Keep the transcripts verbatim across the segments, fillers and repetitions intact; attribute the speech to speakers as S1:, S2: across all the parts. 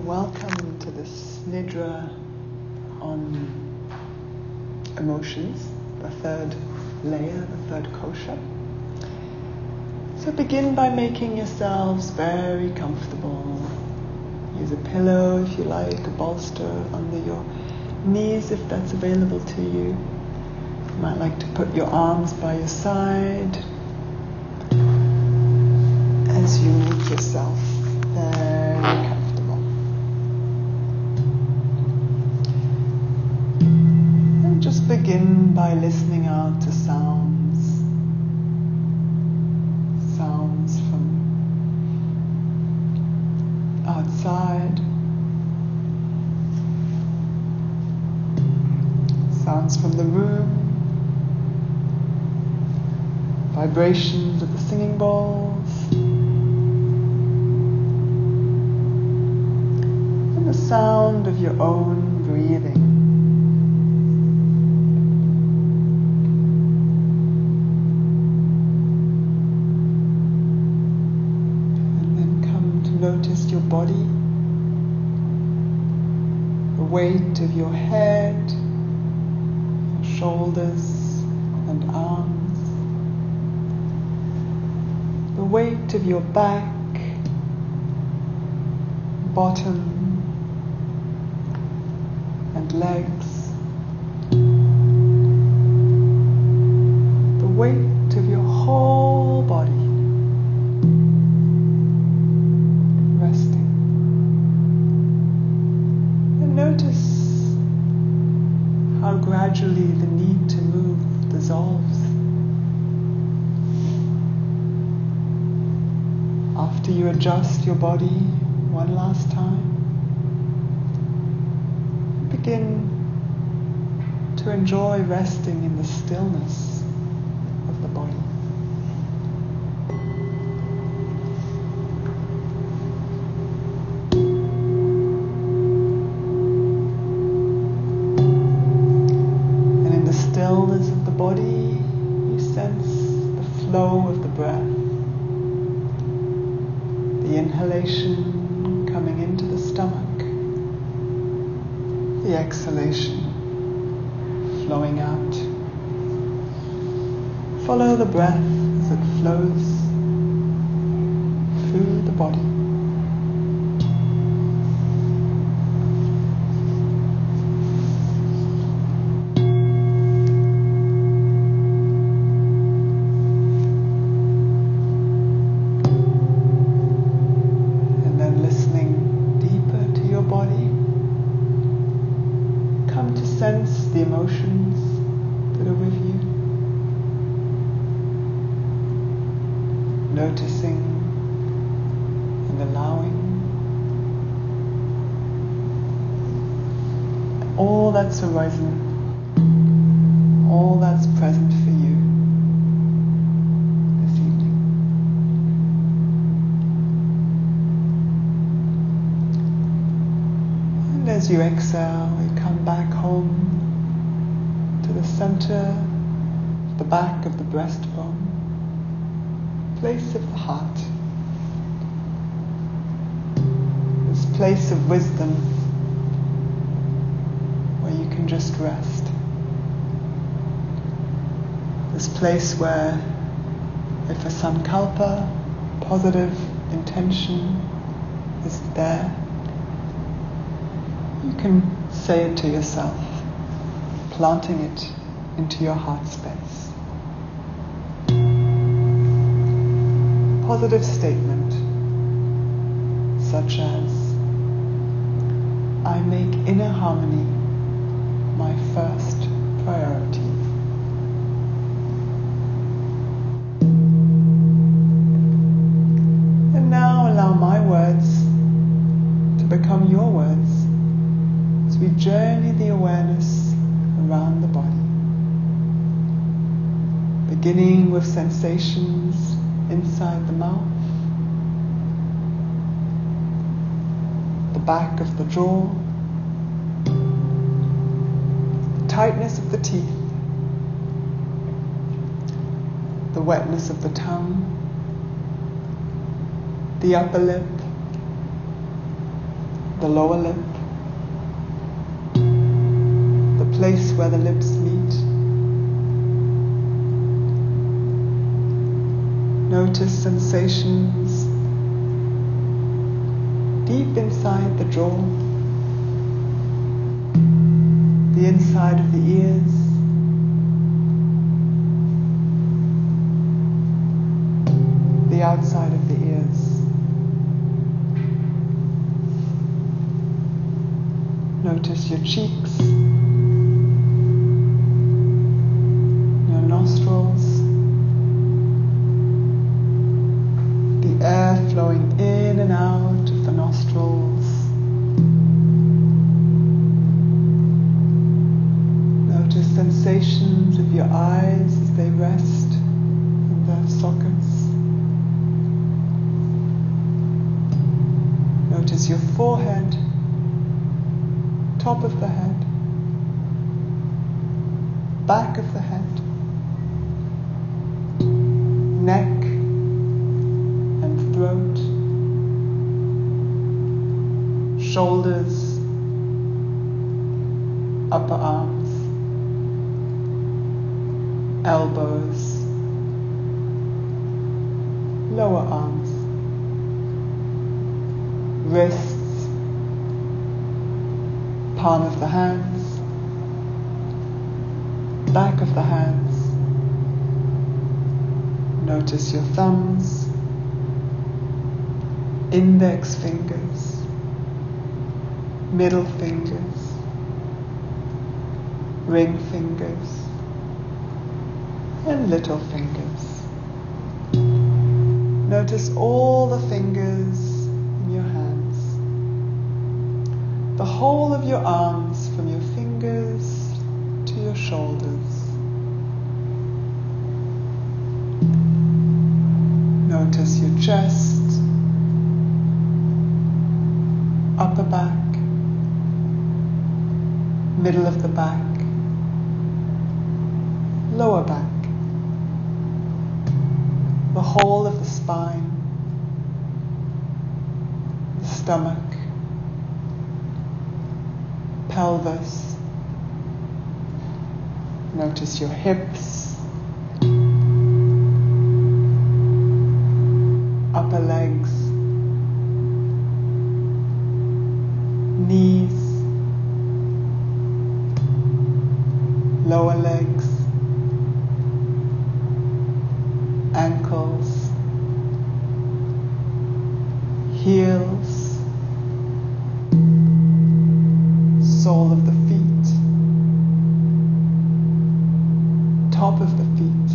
S1: welcome to this Nidra on emotions, the third layer, the third kosha. So begin by making yourselves very comfortable. Use a pillow if you like, a bolster under your knees if that's available to you. You might like to put your arms by your side as you make yourself very comfortable. And just begin by listening out to sounds. Sounds from outside. Sounds from the room. Vibrations of the singing bowls. The sound of your own breathing. And then come to notice your body, the weight of your head, your shoulders and arms, the weight of your back, bottom, and legs, the weight of your whole body resting. And notice how gradually the need to move dissolves. After you adjust your body one last time, begin to enjoy resting in the stillness of the body. And in the stillness of the body, you sense the flow of the breath, the inhalation coming into the stomach, the exhalation flowing out. Follow the breath as it flows through the body. And then listening deeper to your body, come to sense the emotions that are with you. Noticing and allowing all that's arisen, all that's present for you this evening. And as you exhale, you come back home to the center, the back of the breastbone, place of the heart, this place of wisdom where you can just rest, this place where if a sankalpa, positive intention is there, you can say it to yourself, planting it into your heart space. Positive statement such as, I make inner harmony my first priority. And now allow my words to become your words as we journey the awareness around the body, beginning with sensations inside the mouth, the back of the jaw, the tightness of the teeth, the wetness of the tongue, the upper lip, the lower lip, the place where the lips meet. Notice sensations deep inside the jaw, the inside of the ears, the outside of the ears. Notice your cheeks, your nostrils, the air flowing in and out of the nostrils. Notice sensations of your eyes as they rest in their sockets. Notice your forehead, top of the head, back of the head, neck and throat, shoulders, upper arms, elbows, lower arms, wrists, palm of the hands, back of the hands. Notice your thumbs, index fingers, middle fingers, ring fingers, and little fingers. Notice all the fingers in your hands, the whole of your arms from your fingers to your shoulders. Notice your chest, upper back, middle of the back, lower back, the whole of the spine, the stomach, pelvis. Notice your hips, upper legs, knees, lower legs, ankles, heels, sole of the feet, top of the feet,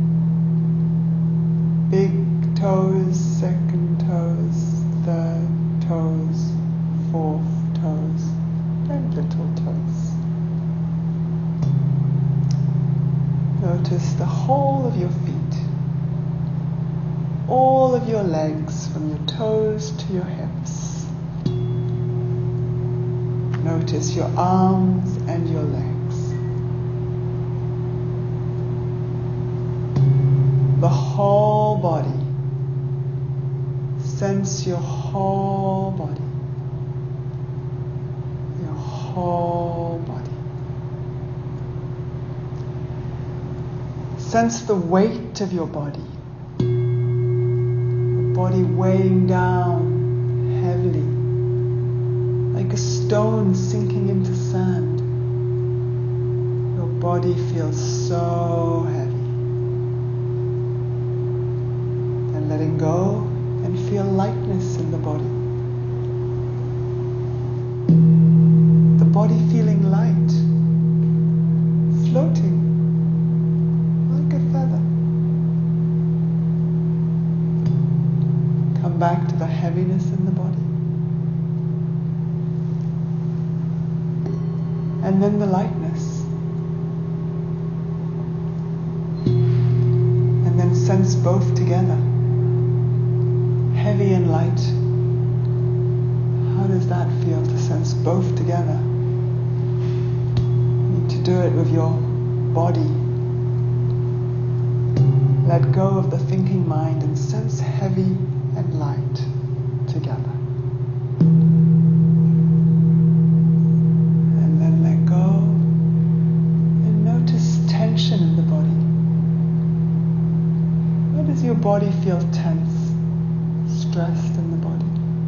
S1: big toes, second toes, third toes, fourth toes, and little toes. Notice the whole of your feet, all of your legs from your toes to your hips. Notice your arms and your legs. The whole body. Sense your whole body. Your whole body. Sense the weight of your body. The body weighing down heavily, like a stone sinking into sand. Your body feels so heavy. And letting go and feel lightness in the body. The body feeling light, floating like a feather. Come back to the heaviness in the body. And then the lightness. And then sense both together. Heavy and light. How does that feel to sense both together? You need to do it with your body. Let go of the thinking mind and sense heavy and light together. body feel tense, stressed in the body.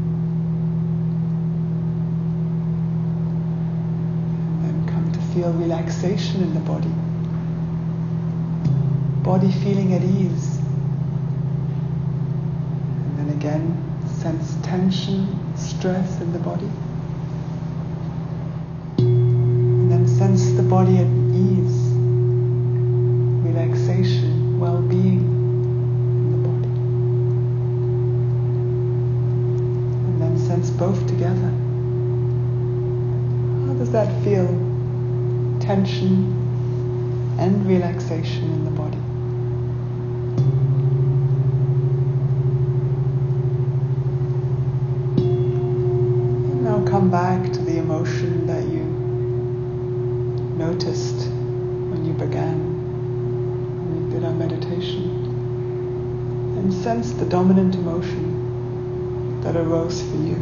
S1: And then come to feel relaxation in the body. Body feeling at ease. And then again, sense tension, stress in the body. And then sense the body at ease, relaxation, well-being in the body. And then sense both together. How does that feel? Tension and relaxation in the body. Come back to the emotion that you noticed when you began, when we did our meditation, and sense the dominant emotion that arose for you.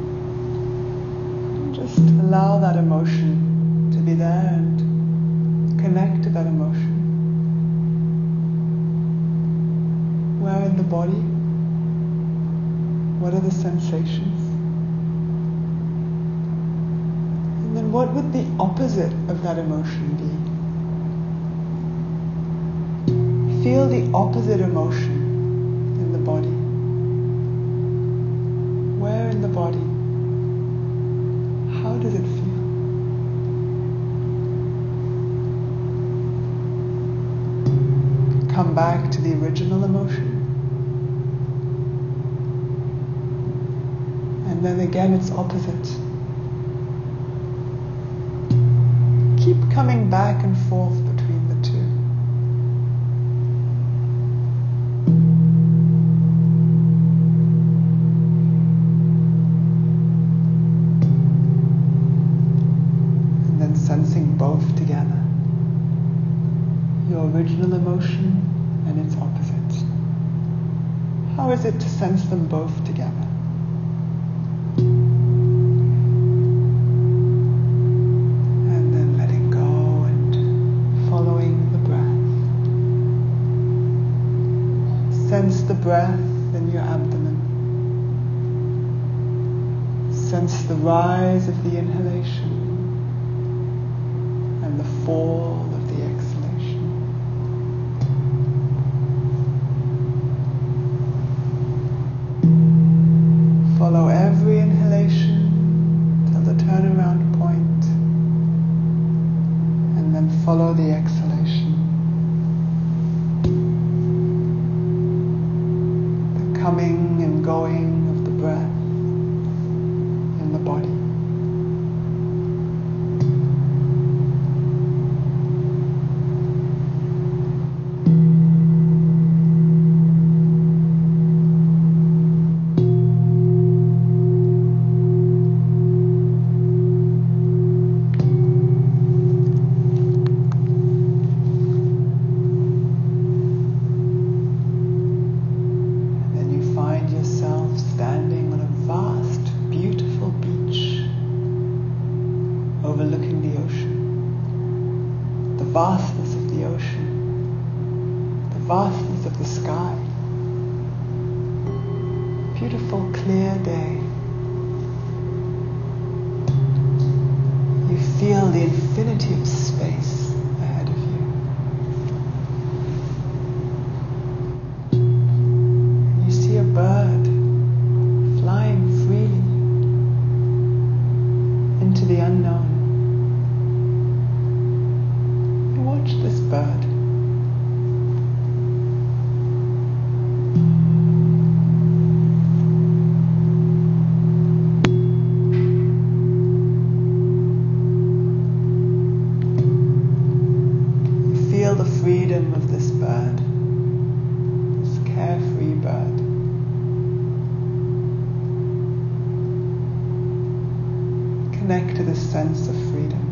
S1: And just allow that emotion to be there and connect to that emotion. Where in the body? What are the sensations? Then what would the opposite of that emotion be? Feel the opposite emotion in the body. Where in the body? How does it feel? Come back to the original emotion. And then again its opposite. Keep coming back and forth between the two. And then sensing both together. Your original emotion and its opposite. How is it to sense them both together? Sense the breath in your abdomen. Sense the rise of the inhalation and the fall of the exhalation. Follow every inhalation till the turnaround point, and then follow the exhalation. Coming and going of the breath in the body. Overlooking the ocean, the vastness of the ocean, the vastness of the sky. Beautiful, clear day. You feel the infinity of space ahead of you. You see a bird flying freely into the unknown. Watch this bird. You feel the freedom of this bird, this carefree bird. Connect to this sense of freedom.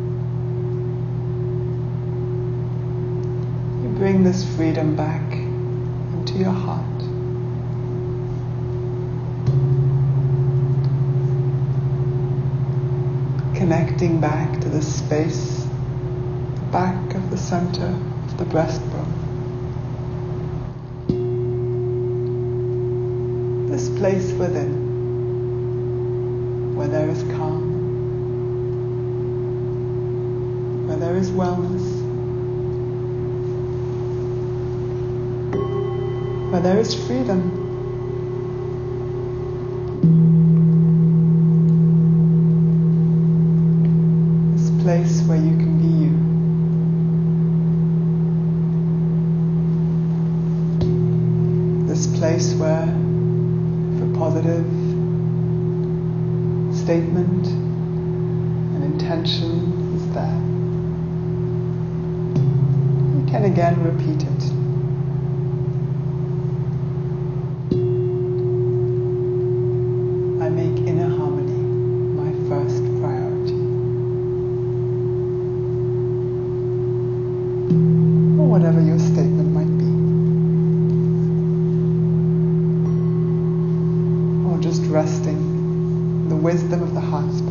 S1: Bring this freedom back into your heart. Connecting back to the space, the back of the center of the breastbone. this place within, where there is calm, where there is wellness, where there is freedom. This place where you can be you. This place where, if a positive statement and intention is there, you can again repeat it. I make inner harmony my first priority. Or whatever your statement might be. Just resting in the wisdom of the heart space.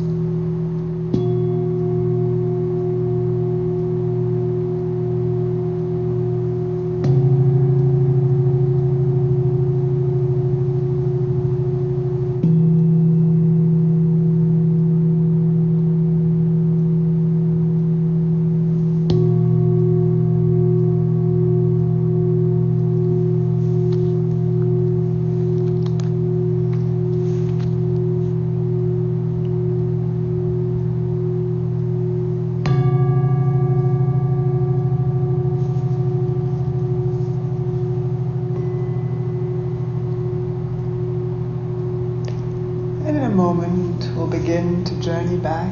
S1: Moment, we'll begin to journey back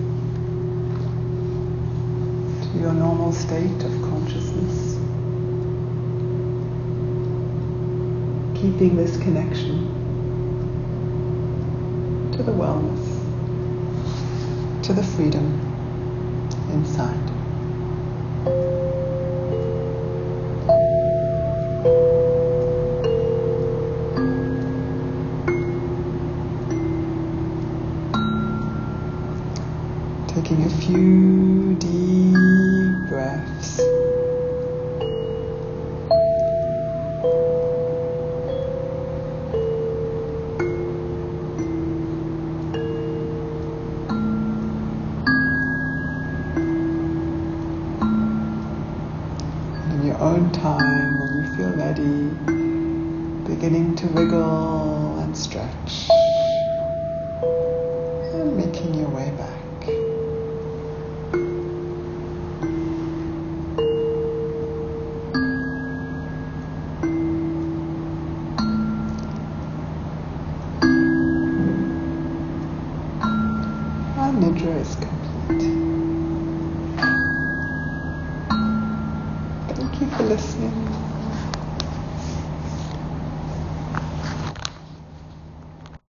S1: to your normal state of consciousness, keeping this connection to the wellness, to the freedom inside. Taking a few deep breaths. And in your own time, when you feel ready, beginning to wiggle and stretch, and making your way back. Nidra is complete. Thank you for listening.